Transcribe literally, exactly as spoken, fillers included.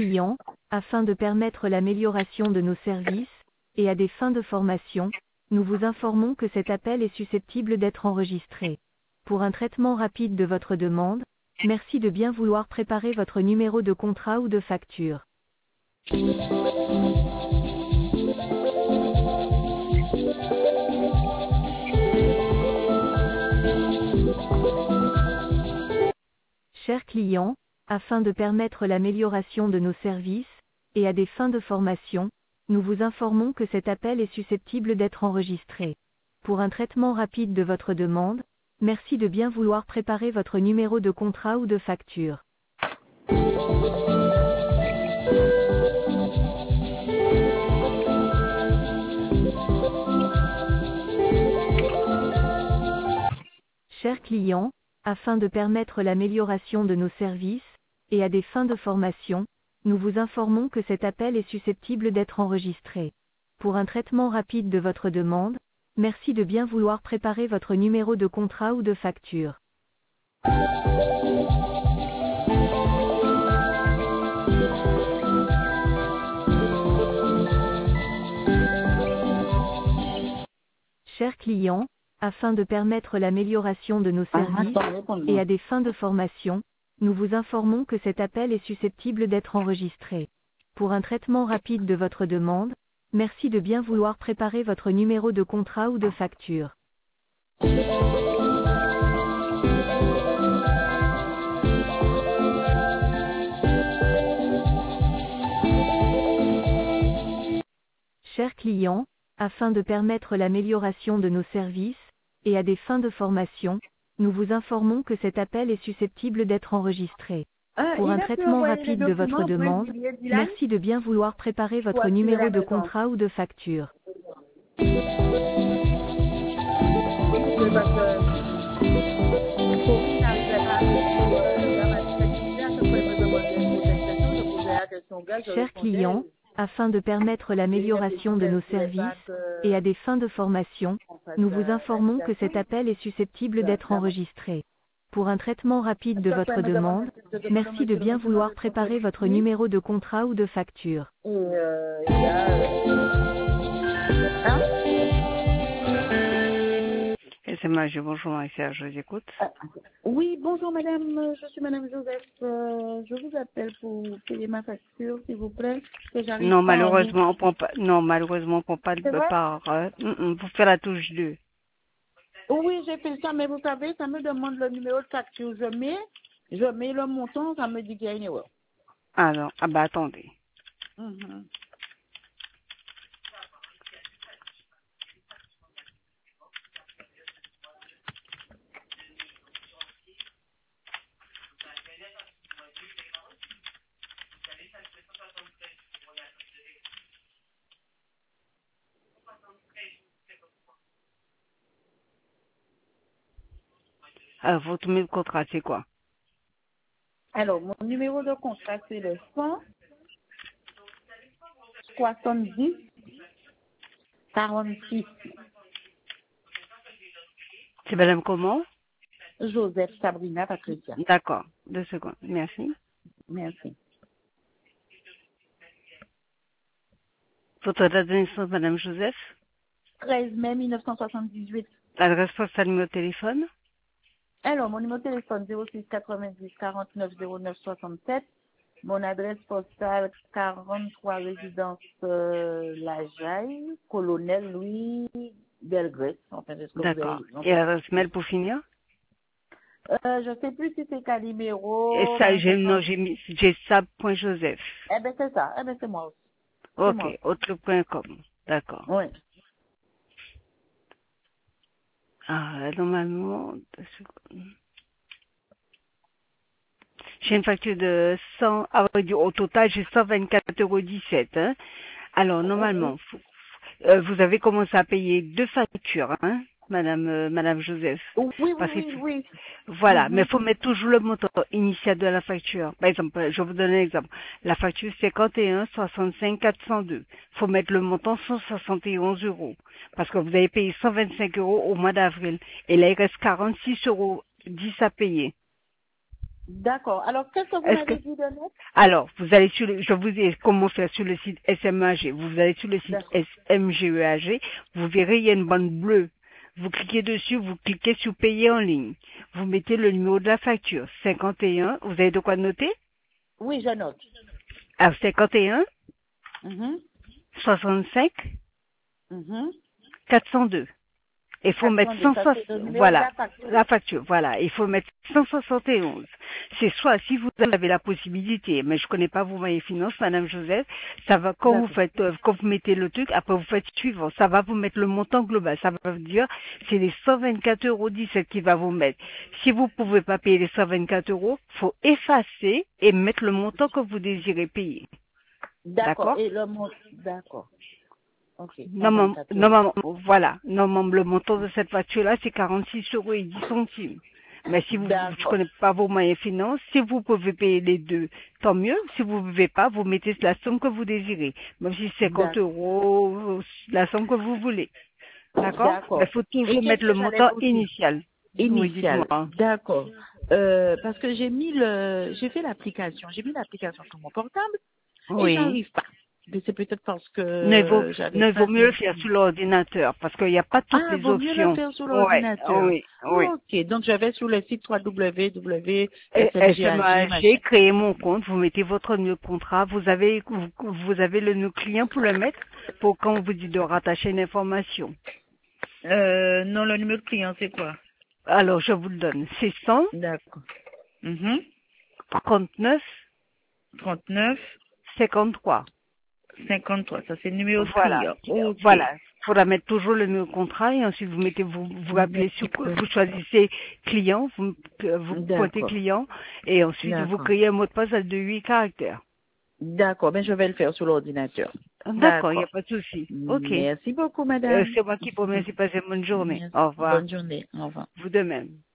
client, afin de permettre l'amélioration de nos services, et à des fins de formation, nous vous informons que cet appel est susceptible d'être enregistré. Pour un traitement rapide de votre demande, merci de bien vouloir préparer votre numéro de contrat ou de facture. Chers clients, afin de permettre l'amélioration de nos services, et à des fins de formation, nous vous informons que cet appel est susceptible d'être enregistré. Pour un traitement rapide de votre demande, merci de bien vouloir préparer votre numéro de contrat ou de facture. Chers clients, afin de permettre l'amélioration de nos services, et à des fins de formation, nous vous informons que cet appel est susceptible d'être enregistré. Pour un traitement rapide de votre demande, merci de bien vouloir préparer votre numéro de contrat ou de facture. Chers clients, afin de permettre l'amélioration de nos services, et à des fins de formation, nous vous informons que cet appel est susceptible d'être enregistré. Pour un traitement rapide de votre demande, merci de bien vouloir préparer votre numéro de contrat ou de facture. Chers clients, afin de permettre l'amélioration de nos services, et à des fins de formation, nous vous informons que cet appel est susceptible d'être enregistré. Ah, Pour il un a pu traitement envoyer rapide les de votre documents pour demande, Juliette Dylan merci de bien vouloir préparer votre pour activer numéro la de maison. contrat ou de facture. C'est parce que Corinne n'arrivait pas à répondre, euh, dans ma disponibilité, à chaque fois, elle me demandait une protestation, je posais la question au gars, je Chers répondais, clients, afin de permettre l'amélioration de nos services, et à des fins de formation, nous vous informons que cet appel est susceptible d'être enregistré. Pour un traitement rapide de votre demande, merci de bien vouloir préparer votre numéro de contrat ou de facture. Et euh, il y a... Euh... Hein Et c'est Marie, bonjour Marie-Serge, je vous écoute. Ah, oui, bonjour madame, je suis madame Joseph. Euh, je vous appelle pour payer ma facture, s'il vous plaît, que j'arrive Non, pas en ligne. malheureusement, on prend pas, non, malheureusement, on prend pas C'est de vrai? part, euh, mm, mm, vous faites la touche deux. Oui, j'ai fait ça, mais vous savez, ça me demande le numéro de facture. Je mets, je mets le montant, ça me dit qu'il y a une erreur. Alors, ah bah attendez. Mhm. Alors, votre numéro de contrat, c'est quoi? Alors, mon numéro de contrat, c'est le cent soixante-dix quarante-six. C'est madame comment? Joseph Sabrina Patricia. D'accord, deux secondes, merci. Merci. Votre date de naissance, madame Joseph? treize mai mille neuf cent soixante-dix-huit. L'adresse postale, numéro de téléphone? Alors, mon numéro de téléphone zéro six quatre-vingt-dix quarante-neuf zéro neuf soixante-sept. Mon adresse postale quarante-trois résidence euh, La Jaille, Colonel Louis Belgrès. Enfin, c'est ce que vous D'accord. avez dit. Non, Et l'adresse mail pour finir? Euh, je sais plus si c'est Calimero. Et ça, j'ai, vingt-cinq non, ans. j'ai mis, j'ai sab.joseph. Eh ben, c'est ça. Eh ben, c'est moi aussi. C'est Ok, moi aussi. outlook point com. D'accord. Oui. Ah, normalement, deux secondes. J'ai une facture de cent, ah, oui, au total, j'ai cent vingt-quatre euros dix-sept, hein. Alors, normalement, faut- euh, vous avez commencé à payer deux factures, hein, madame, euh, madame Joseph. Oui, oui, Parce que, oui, oui. voilà, Mhm. mais il faut mettre toujours le montant initial de la facture. Par exemple, je vais vous donner un exemple. La facture cinquante et un soixante-cinq quatre cent deux. Il faut mettre le montant cent soixante et onze euros. Parce que vous avez payé cent vingt-cinq euros au mois d'avril. Et là, il reste quarante-six euros dix à payer. D'accord. Alors, qu'est-ce que vous Est-ce que... m'avez dit de mettre? Alors, vous allez sur le, je vous ai comment faire sur le site S M A G. Vous allez sur le site D'accord. S M G E A G. Vous verrez, il y a une bande bleue. Vous cliquez dessus, vous cliquez sur payer en ligne. Vous mettez le numéro de la facture. cinquante et un. Vous avez de quoi noter? Oui, je note. Alors, cinquante et un, Mhm. soixante-cinq, Mhm. quatre cent deux. Il faut mettre quatre cent deux, cent ça soixante, c'est le numéro de voilà, la facture. la facture, voilà. Il faut mettre cent soixante et onze. C'est soit, si vous avez la possibilité, mais je connais pas vos moyens finances, Madame Joseph, ça va, quand vous D'accord. faites, euh, quand vous mettez le truc, après vous faites suivant, ça va vous mettre le montant global. Ça va vous dire, c'est les cent vingt-quatre euros dix-sept qui va vous mettre. Si vous pouvez pas payer les cent vingt-quatre euros, faut effacer et mettre le montant que vous désirez payer. D'accord. D'accord? Et le mot, d'accord. Ok. Normalement, cent vingt-quatre euros. normalement, voilà. Normalement, le montant de cette facture-là, c'est quarante-six euros et dix centimes. Mais si vous ne D'accord. connaissez pas vos moyens finances, si vous pouvez payer les deux, tant mieux. Si vous ne pouvez pas, vous mettez la somme que vous désirez. Même si c'est cinquante D'ac- euros, la somme que vous voulez. D'accord? Mais D'accord. il faut Et toujours qu'est-ce mettre le que j'allais montant vous dire? initial. Oui, Initial. dites-moi. D'accord. Euh, parce que j'ai mis le, j'ai fait l'application, j'ai mis l'application sur mon portable et Oui. j'arrive pas. Mais c'est peut-être parce Ne vaut, que j'avais ne pas vaut mieux le bien faire suivi. sur l'ordinateur parce qu'il n'y a pas toutes Ah, les vaut mieux le options. faire sur Ouais, l'ordinateur. oui, oui. Ok, donc je vais sur le site w w w point Et s m g a g S M A G, machin. créez mon compte, vous mettez votre numéro de contrat, vous avez, vous, vous avez le numéro client pour le mettre, pour quand on vous dit de rattacher une information. Euh, non, le numéro de client, c'est quoi? Alors, je vous le donne. C'est cent D'accord. Mhm. trente-neuf trente-neuf cinquante-trois. cinquante-trois, ça c'est le numéro de Voilà. client. Ok. Voilà. Il faudra mettre toujours le numéro de contrat et ensuite vous mettez, vous, vous rappelez sur, D'accord. vous choisissez client, vous, vous pointez D'accord. client et ensuite vous D'accord. créez un mot de passe de huit caractères. D'accord, ben je vais le faire sur l'ordinateur. D'accord, il n'y a D'accord. pas de souci. Ok. Merci beaucoup, Euh, madame. c'est moi qui vous remercie. Passez une bonne journée. Merci. Au revoir. Bonne journée. Au revoir. Vous de même.